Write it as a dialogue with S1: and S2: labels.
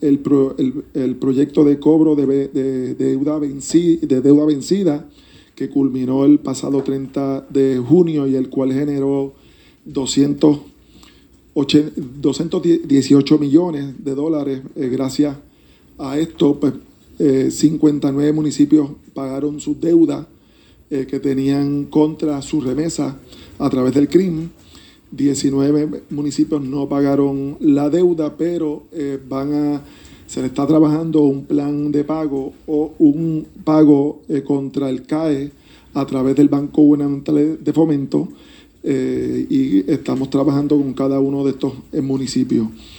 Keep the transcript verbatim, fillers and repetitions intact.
S1: el, pro, el, el proyecto de cobro de, de, de, deuda venci, de deuda vencida que culminó el pasado treinta de junio y el cual generó doscientos dieciocho millones de dólares. Eh, gracias a esto, pues eh, cincuenta y nueve municipios pagaron sus deudas eh, que tenían contra su remesa a través del C R I M. diecinueve municipios no pagaron la deuda, pero eh, van a, se le está trabajando un plan de pago o un pago eh, contra el C A E a través del Banco Gubernamental de Fomento, eh, y estamos trabajando con cada uno de estos eh, municipios.